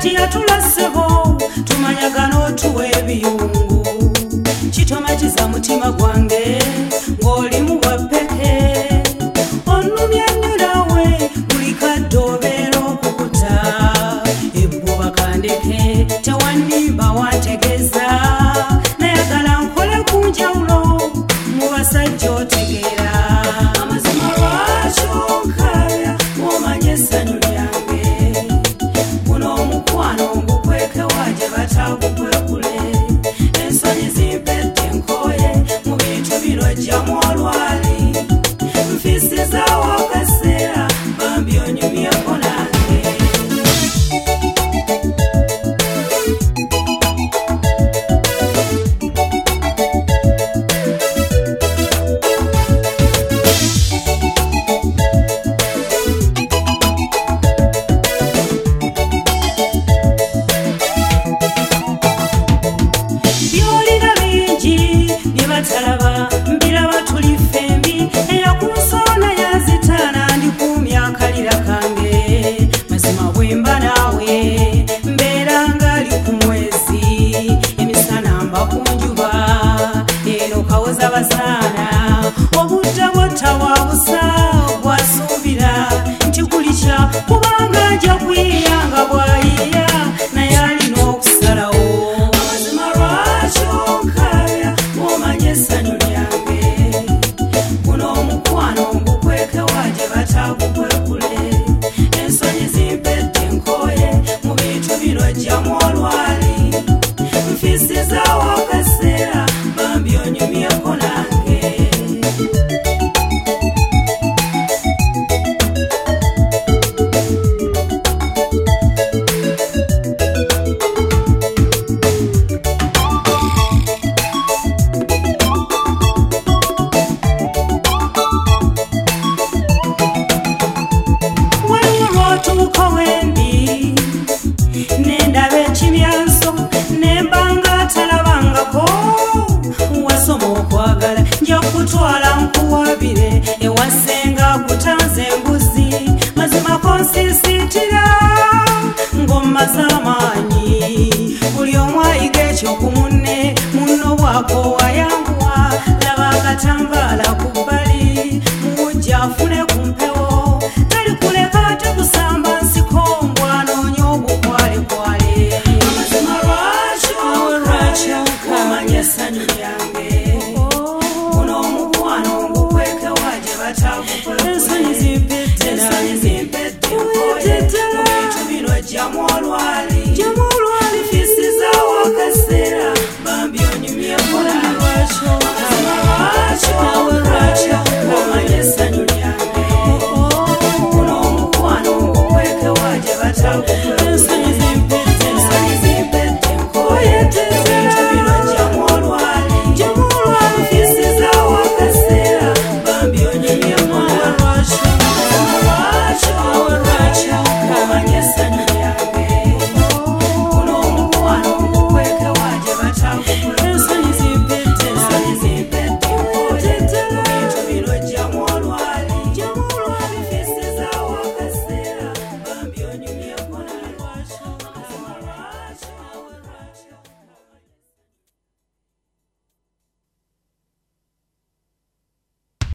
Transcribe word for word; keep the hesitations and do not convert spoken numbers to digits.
kati yatulasebo tumanyagano tuwe ebiyungu kitomatiza mutima gwange ng'oli mu bwapeke onumya nnyo nawe buli kadde obeera okukuta ebbuba kandeke tewandimba wantegeeza nayagala nkole ku njawulo mu basajja otegeera amazima lwaki onkabya omanye essanyu lyange guno omukwano ngukwekewa gye batagukwekule ensonyi zimpedde nkoye mu bintu bino jjamu olwali nfisizaawo akaseera bambi onyumyeko nange byolina bingi byebatalaba mbiraba tuli fembi eyakunsoona yazitaana ndikumya akalira kange mazima bwemba naawe mbeera ngaali ku mwezi emisana mba ku njuba eno kawoza basaana obudde bwotawa busa bwasuubira nti kulikya kubanga nja kwiyanga bwayiya naye alina okusalawo amazima lwaki onkabya omanye essanyu lyange guno omukwano ngukwekewa gye batagukwekule ensonyi zimpedde nkoye mu bintu bino jjamu olwali nfisizaawo akaseera bambi onyumyeko nange waliwo lwotuuka wendi nendaba ekimyanso nembanga talabangako wasoma okwagala nja kutwala nkuwabire ewasenga kutanze embuzi mazimako nsisiitira ng'ommaze amaanyi buli omu ayiga ekyo ku munne munno bwako wayanguwa laba akatambaala ku bbali mujja afune ku mpewo talikuleka ate kusamba nsiko mbwanoonya obukwalekwale amazima lwaki onkabya omanye essanyu lyange guno omukwano ngukwekewa gye batagukwekule ensonyi zimpedde nkoye mu bintu bino jjamu olwali